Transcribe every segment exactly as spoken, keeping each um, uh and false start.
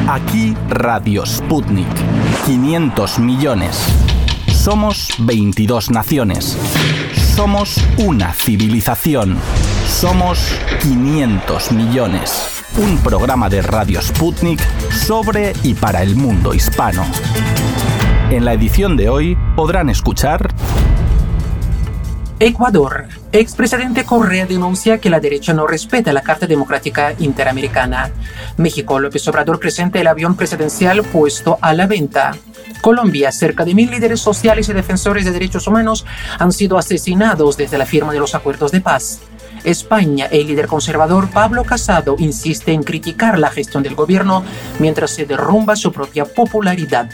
Aquí Radio Sputnik. quinientos millones. Somos veintidós naciones. Somos una civilización. Somos quinientos millones. Un programa de Radio Sputnik sobre y para el mundo hispano. En la edición de hoy podrán escuchar... Ecuador. Expresidente Correa denuncia que la derecha no respeta la Carta Democrática Interamericana. México. López Obrador presenta el avión presidencial puesto a la venta. Colombia. Cerca de mil líderes sociales y defensores de derechos humanos han sido asesinados desde la firma de los acuerdos de paz. España. El líder conservador Pablo Casado insiste en criticar la gestión del gobierno mientras se derrumba su propia popularidad.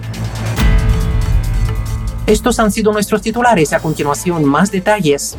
Estos han sido nuestros titulares. A continuación, más detalles.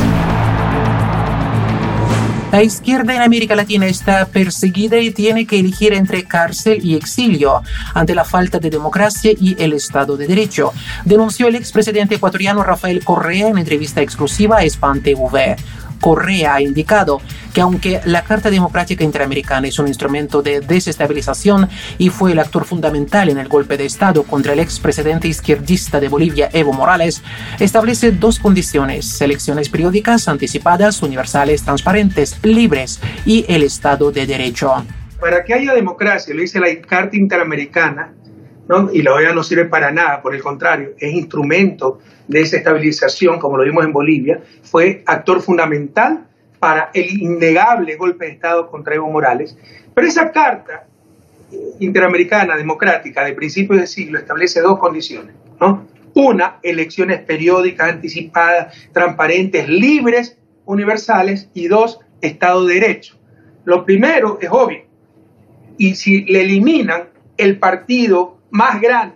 La izquierda en América Latina está perseguida y tiene que elegir entre cárcel y exilio ante la falta de democracia y el Estado de Derecho, denunció el expresidente ecuatoriano Rafael Correa en entrevista exclusiva a Span T V. Correa ha indicado que aunque la Carta Democrática Interamericana es un instrumento de desestabilización y fue el actor fundamental en el golpe de Estado contra el expresidente izquierdista de Bolivia, Evo Morales, establece dos condiciones: elecciones periódicas, anticipadas, universales, transparentes, libres y el Estado de Derecho. Para que haya democracia, lo dice la Carta Interamericana, ¿no? Y la O E A no sirve para nada, por el contrario, es instrumento de desestabilización, como lo vimos en Bolivia, fue actor fundamental para el innegable golpe de Estado contra Evo Morales. Pero esa Carta Interamericana Democrática de principios de siglo establece dos condiciones, ¿no? Una, elecciones periódicas, anticipadas, transparentes, libres, universales, y dos, Estado de Derecho. Lo primero es obvio, y si le eliminan el partido más grande,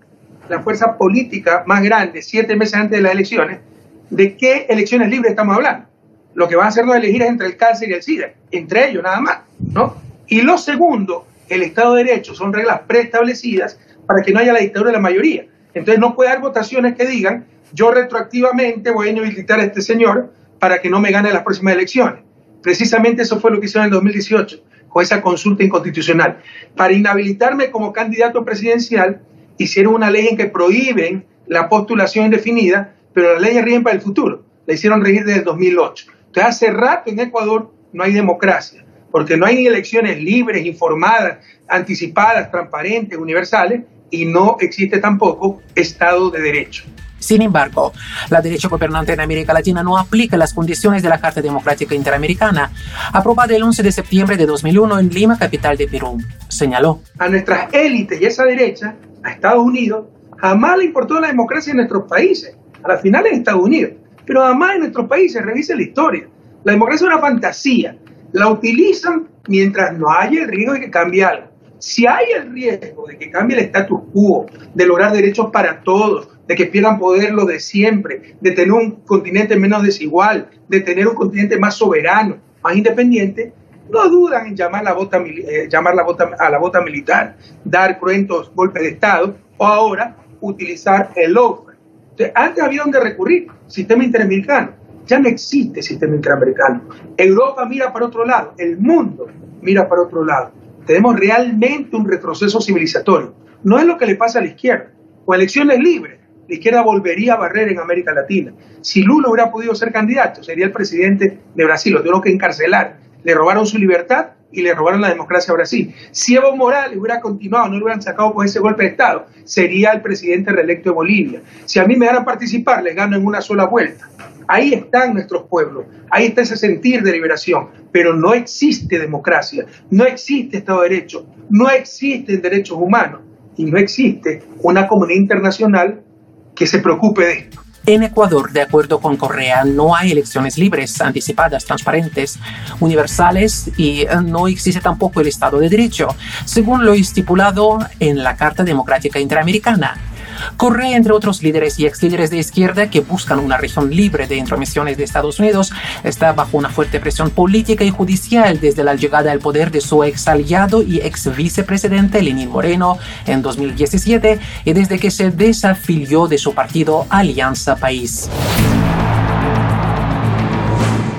la fuerza política más grande, siete meses antes de las elecciones, ¿de qué elecciones libres estamos hablando? Lo que van a hacernos elegir es entre el cáncer y el SIDA, entre ellos nada más, ¿no? Y lo segundo, el Estado de Derecho, son reglas preestablecidas para que no haya la dictadura de la mayoría. Entonces no puede haber votaciones que digan, yo retroactivamente voy a inhabilitar a este señor para que no me gane las próximas elecciones. Precisamente eso fue lo que hicieron en el dos mil dieciocho, con esa consulta inconstitucional. Para inhabilitarme como candidato presidencial, hicieron una ley en que prohíben la postulación indefinida, pero las leyes rigen para el futuro. La hicieron regir desde el dos mil ocho. Entonces, hace rato en Ecuador no hay democracia, porque no hay elecciones libres, informadas, anticipadas, transparentes, universales, y no existe tampoco Estado de Derecho. Sin embargo, la derecha gobernante en América Latina no aplica las condiciones de la Carta Democrática Interamericana, aprobada el once de septiembre de dos mil uno en Lima, capital de Perú, señaló. A nuestras élites y a esa derecha, a Estados Unidos, jamás le importó la democracia en nuestros países. A la final en Estados Unidos, pero jamás en nuestros países. Revise la historia. La democracia es una fantasía. La utilizan mientras no haya el riesgo de que cambie algo. Si hay el riesgo de que cambie el status quo, de lograr derechos para todos, de que pierdan poder lo de siempre, de tener un continente menos desigual, de tener un continente más soberano, más independiente, no dudan en llamar, la bota, eh, llamar la bota, a la bota militar, dar cruentos golpes de Estado, o ahora utilizar el lawfare. Entonces, antes había donde recurrir, sistema interamericano. Ya no existe sistema interamericano. Europa mira para otro lado, el mundo mira para otro lado. Tenemos realmente un retroceso civilizatorio. No es lo que le pasa a la izquierda. Con elecciones libres, la izquierda volvería a barrer en América Latina. Si Lula hubiera podido ser candidato, sería el presidente de Brasil. Lo tuvieron que encarcelar. Le robaron su libertad y le robaron la democracia a Brasil. Si Evo Morales hubiera continuado, no lo hubieran sacado con ese golpe de Estado, sería el presidente reelecto de Bolivia. Si a mí me dejaran participar, les gano en una sola vuelta. Ahí están nuestros pueblos, ahí está ese sentir de liberación, pero no existe democracia, no existe Estado de Derecho, no existen derechos humanos y no existe una comunidad internacional que se preocupe de esto. En Ecuador, de acuerdo con Correa, no hay elecciones libres, anticipadas, transparentes, universales y no existe tampoco el Estado de Derecho, según lo estipulado en la Carta Democrática Interamericana. Correa, entre otros líderes y exlíderes de izquierda que buscan una región libre de intromisiones de Estados Unidos, está bajo una fuerte presión política y judicial desde la llegada al poder de su ex aliado y ex vicepresidente Lenín Moreno en dos mil diecisiete y desde que se desafilió de su partido Alianza País.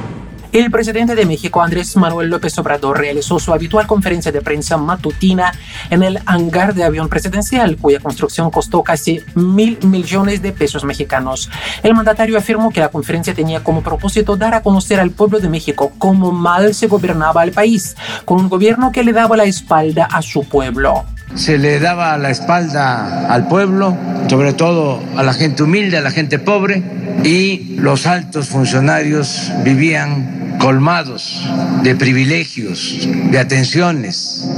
El presidente de México, Andrés Manuel López Obrador, realizó su habitual conferencia de prensa matutina en el hangar de avión presidencial, cuya construcción costó casi mil millones de pesos mexicanos. El mandatario afirmó que la conferencia tenía como propósito dar a conocer al pueblo de México cómo mal se gobernaba el país, con un gobierno que le daba la espalda a su pueblo. Se le daba la espalda al pueblo, sobre todo a la gente humilde, a la gente pobre, y los altos funcionarios vivían colmados de privilegios, de atenciones.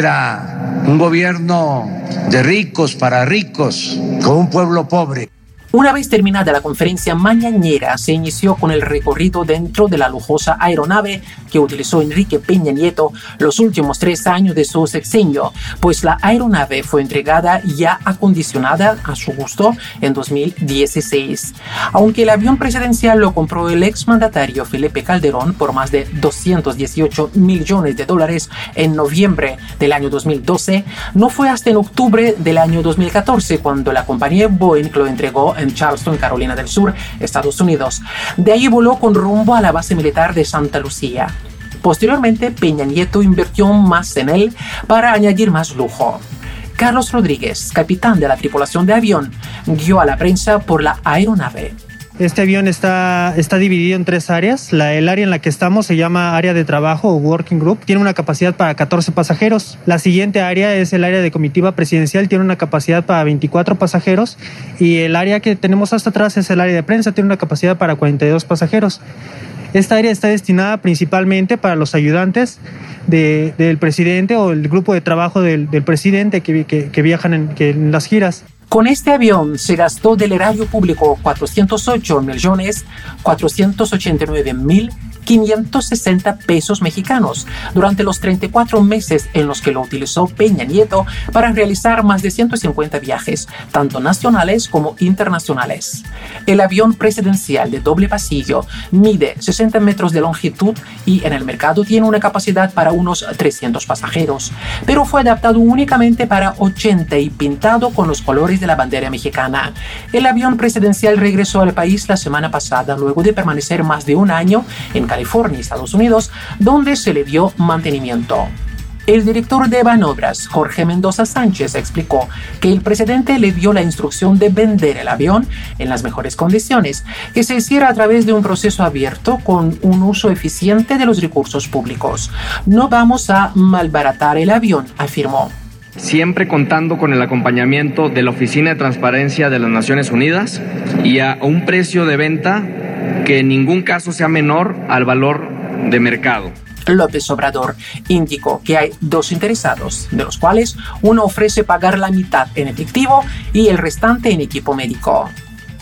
Era un gobierno de ricos para ricos, con un pueblo pobre. Una vez terminada la conferencia mañanera, se inició con el recorrido dentro de la lujosa aeronave que utilizó Enrique Peña Nieto los últimos tres años de su sexenio, pues la aeronave fue entregada ya acondicionada a su gusto en dos mil dieciséis. Aunque el avión presidencial lo compró el exmandatario Felipe Calderón por más de doscientos dieciocho millones de dólares en noviembre del año dos mil doce, no fue hasta en octubre del año dos mil catorce cuando la compañía Boeing lo entregó en Charleston, Carolina del Sur, Estados Unidos. De ahí voló con rumbo a la base militar de Santa Lucía. Posteriormente, Peña Nieto invirtió más en él para añadir más lujo. Carlos Rodríguez, capitán de la tripulación de avión, guió a la prensa por la aeronave. Este avión está, está dividido en tres áreas. La, el área en la que estamos se llama área de trabajo o working group. Tiene una capacidad para catorce pasajeros. La siguiente área es el área de comitiva presidencial. Tiene una capacidad para veinticuatro pasajeros. Y el área que tenemos hasta atrás es el área de prensa. Tiene una capacidad para cuarenta y dos pasajeros. Esta área está destinada principalmente para los ayudantes de, del presidente o el grupo de trabajo del, del presidente que, que, que viajan en, que en las giras. Con este avión se gastó del erario público cuatrocientos ocho millones cuatrocientos ochenta y nueve mil quinientos sesenta pesos mexicanos durante los treinta y cuatro meses en los que lo utilizó Peña Nieto para realizar más de ciento cincuenta viajes, tanto nacionales como internacionales. El avión presidencial de doble pasillo mide sesenta metros de longitud y en el mercado tiene una capacidad para unos trescientos pasajeros, pero fue adaptado únicamente para ochenta y pintado con los colores de la bandera mexicana. El avión presidencial regresó al país la semana pasada luego de permanecer más de un año en California, Estados Unidos, donde se le dio mantenimiento. El director de Banobras, Jorge Mendoza Sánchez, explicó que el presidente le dio la instrucción de vender el avión en las mejores condiciones, que se hiciera a través de un proceso abierto con un uso eficiente de los recursos públicos. No vamos a malbaratar el avión, afirmó. Siempre contando con el acompañamiento de la Oficina de Transparencia de las Naciones Unidas y a un precio de venta que en ningún caso sea menor al valor de mercado. López Obrador indicó que hay dos interesados, de los cuales uno ofrece pagar la mitad en efectivo y el restante en equipo médico.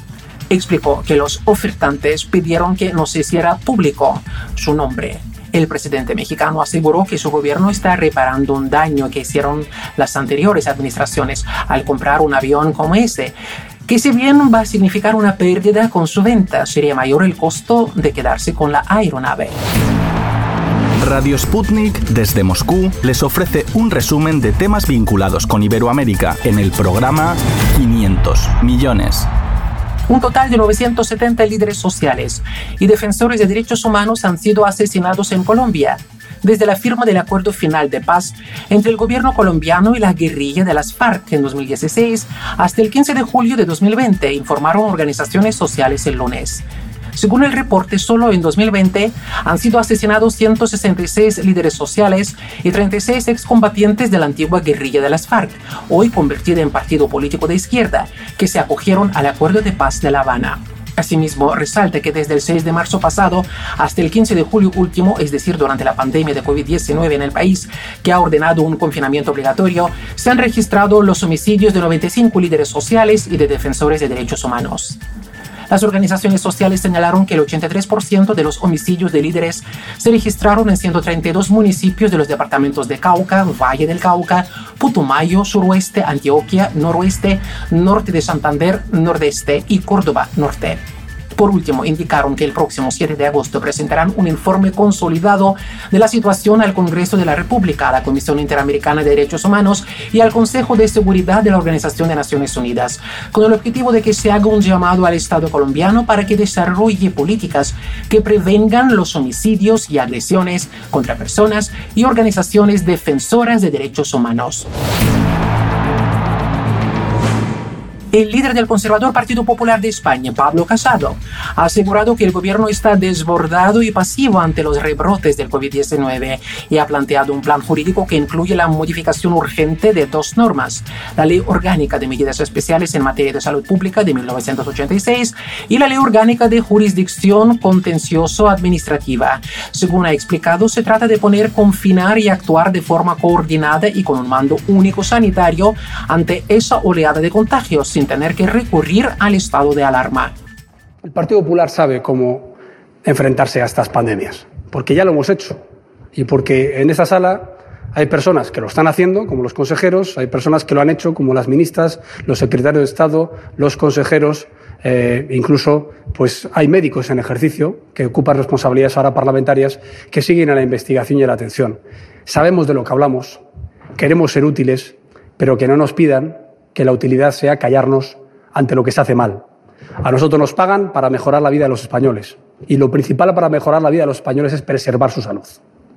Explicó que los ofertantes pidieron que no se hiciera público su nombre. El presidente mexicano aseguró que su gobierno está reparando un daño que hicieron las anteriores administraciones al comprar un avión como ese, que si bien va a significar una pérdida con su venta, sería mayor el costo de quedarse con la aeronave. Radio Sputnik desde Moscú les ofrece un resumen de temas vinculados con Iberoamérica en el programa quinientos millones. Un total de novecientos setenta líderes sociales y defensores de derechos humanos han sido asesinados en Colombia desde la firma del acuerdo final de paz entre el gobierno colombiano y la guerrilla de las FARC en dos mil dieciséis hasta el quince de julio de dos mil veinte, informaron organizaciones sociales el lunes. Según el reporte, solo en dos mil veinte han sido asesinados ciento sesenta y seis líderes sociales y treinta y seis excombatientes de la antigua guerrilla de las FARC, hoy convertida en partido político de izquierda, que se acogieron al Acuerdo de Paz de La Habana. Asimismo, resalta que desde el seis de marzo pasado hasta el quince de julio último, es decir, durante la pandemia de COVID diecinueve en el país, que ha ordenado un confinamiento obligatorio, se han registrado los homicidios de noventa y cinco líderes sociales y de defensores de derechos humanos. Las organizaciones sociales señalaron que el ochenta y tres por ciento de los homicidios de líderes se registraron en ciento treinta y dos municipios de los departamentos de Cauca, Valle del Cauca, Putumayo, Suroeste, Antioquia, Noroeste, Norte de Santander, Nordeste y Córdoba Norte. Por último, indicaron que el próximo siete de agosto presentarán un informe consolidado de la situación al Congreso de la República, a la Comisión Interamericana de Derechos Humanos y al Consejo de Seguridad de la Organización de Naciones Unidas, con el objetivo de que se haga un llamado al Estado colombiano para que desarrolle políticas que prevengan los homicidios y agresiones contra personas y organizaciones defensoras de derechos humanos. El líder del conservador Partido Popular de España, Pablo Casado, ha asegurado que el gobierno está desbordado y pasivo ante los rebrotes del COVID diecinueve y ha planteado un plan jurídico que incluye la modificación urgente de dos normas: la Ley Orgánica de Medidas Especiales en Materia de Salud Pública de mil novecientos ochenta y seis y la Ley Orgánica de Jurisdicción Contencioso-Administrativa. Según ha explicado, se trata de poner, confinar y actuar de forma coordinada y con un mando único sanitario ante esa oleada de contagios, sin tener que recurrir al estado de alarma. El Partido Popular sabe cómo enfrentarse a estas pandemias, porque ya lo hemos hecho y porque en esta sala hay personas que lo están haciendo, como los consejeros, hay personas que lo han hecho, como las ministras, los secretarios de Estado, los consejeros, eh, incluso pues hay médicos en ejercicio que ocupan responsabilidades ahora parlamentarias que siguen a la investigación y a la atención. Sabemos de lo que hablamos, queremos ser útiles, pero que no nos pidan que la utilidad sea callarnos ante lo que se hace mal. A nosotros nos pagan para mejorar la vida de los españoles y lo principal para mejorar la vida de los españoles es preservar su salud.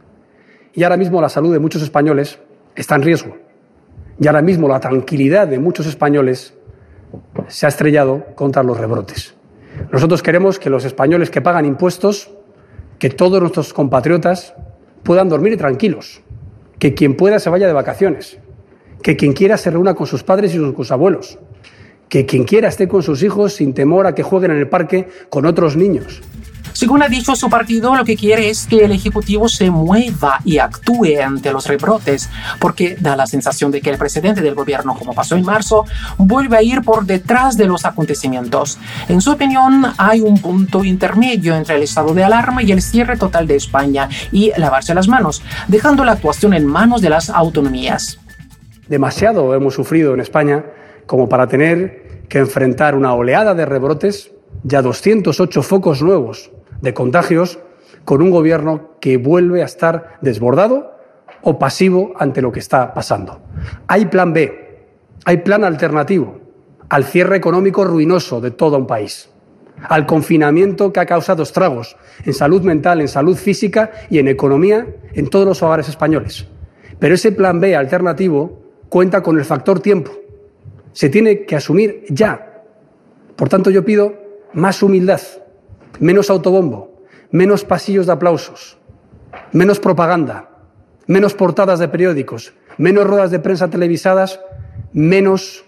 Y ahora mismo la salud de muchos españoles está en riesgo y ahora mismo la tranquilidad de muchos españoles se ha estrellado contra los rebrotes. Nosotros queremos que los españoles que pagan impuestos, que todos nuestros compatriotas puedan dormir tranquilos, que quien pueda se vaya de vacaciones, que quien quiera se reúna con sus padres y con sus abuelos, que quien quiera esté con sus hijos sin temor a que jueguen en el parque con otros niños. Según ha dicho su partido, lo que quiere es que el Ejecutivo se mueva y actúe ante los rebrotes, porque da la sensación de que el presidente del gobierno, como pasó en marzo, vuelve a ir por detrás de los acontecimientos. En su opinión, hay un punto intermedio entre el estado de alarma y el cierre total de España y lavarse las manos, dejando la actuación en manos de las autonomías. Demasiado hemos sufrido en España como para tener que enfrentar una oleada de rebrotes, ya doscientos ocho focos nuevos de contagios, con un gobierno que vuelve a estar desbordado o pasivo ante lo que está pasando. Hay plan B, hay plan alternativo al cierre económico ruinoso de todo un país, al confinamiento que ha causado estragos en salud mental, en salud física y en economía en todos los hogares españoles. Pero ese plan B alternativo cuenta con el factor tiempo. Se tiene que asumir ya. Por tanto, yo pido más humildad, menos autobombo, menos pasillos de aplausos, menos propaganda, menos portadas de periódicos, menos ruedas de prensa televisadas, menos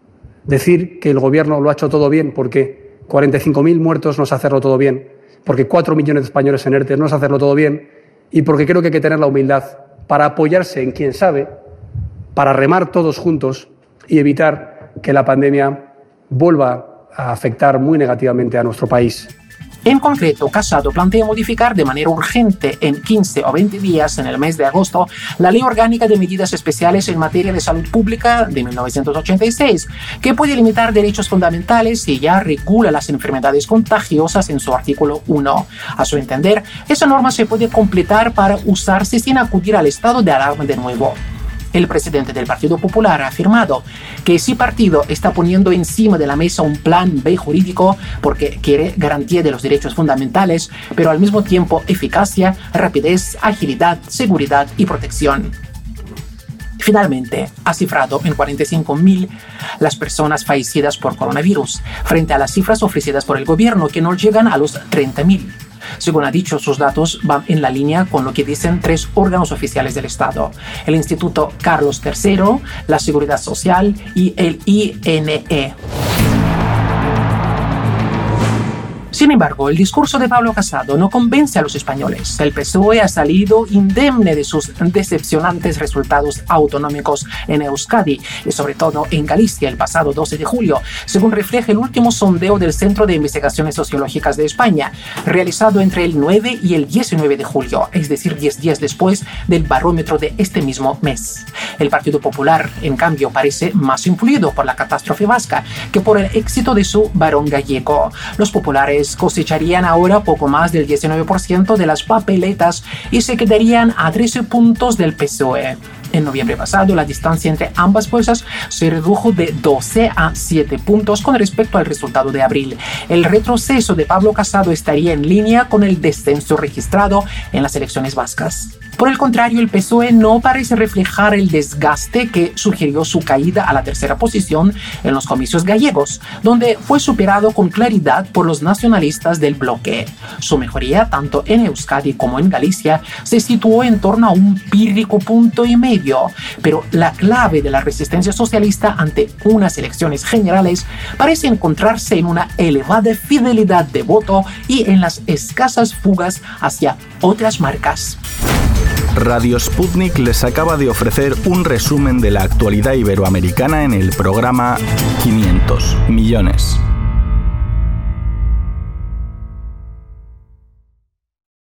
decir que el gobierno lo ha hecho todo bien, porque cuarenta y cinco mil muertos no es hacerlo todo bien, porque cuatro millones de españoles en ERTE no es hacerlo todo bien, y porque creo que hay que tener la humildad para apoyarse en quien sabe, para remar todos juntos y evitar que la pandemia vuelva a afectar muy negativamente a nuestro país. En concreto, Casado plantea modificar de manera urgente en quince o veinte días en el mes de agosto la Ley Orgánica de Medidas Especiales en Materia de Salud Pública de mil novecientos ochenta y seis, que puede limitar derechos fundamentales y ya regula las enfermedades contagiosas en su artículo uno. A su entender, esa norma se puede completar para usarse sin acudir al estado de alarma de nuevo. El presidente del Partido Popular ha afirmado que ese partido está poniendo encima de la mesa un plan B jurídico porque quiere garantía de los derechos fundamentales, pero al mismo tiempo eficacia, rapidez, agilidad, seguridad y protección. Finalmente, ha cifrado en cuarenta y cinco mil las personas fallecidas por coronavirus, frente a las cifras ofrecidas por el gobierno que no llegan a los treinta mil. Según ha dicho, sus datos van en la línea con lo que dicen tres órganos oficiales del Estado: el Instituto Carlos tercero, la Seguridad Social y el I N E. Sin embargo, el discurso de Pablo Casado no convence a los españoles. El P S O E ha salido indemne de sus decepcionantes resultados autonómicos en Euskadi y sobre todo en Galicia el pasado doce de julio, según refleja el último sondeo del Centro de Investigaciones Sociológicas de España, realizado entre el nueve y el diecinueve de julio, es decir, diez días después del barómetro de este mismo mes. El Partido Popular, en cambio, parece más influido por la catástrofe vasca que por el éxito de su varón gallego. Los populares pues cosecharían ahora poco más del diecinueve por ciento de las papeletas y se quedarían a trece puntos del P S O E. En noviembre pasado, la distancia entre ambas fuerzas se redujo de doce a siete puntos con respecto al resultado de abril. El retroceso de Pablo Casado estaría en línea con el descenso registrado en las elecciones vascas. Por el contrario, el P S O E no parece reflejar el desgaste que sugirió su caída a la tercera posición en los comicios gallegos, donde fue superado con claridad por los nacionalistas del bloque. Su mejoría, tanto en Euskadi como en Galicia, se situó en torno a un pírrico punto y medio. Pero la clave de la resistencia socialista ante unas elecciones generales parece encontrarse en una elevada fidelidad de voto y en las escasas fugas hacia otras marcas. Radio Sputnik les acaba de ofrecer un resumen de la actualidad iberoamericana en el programa quinientos millones.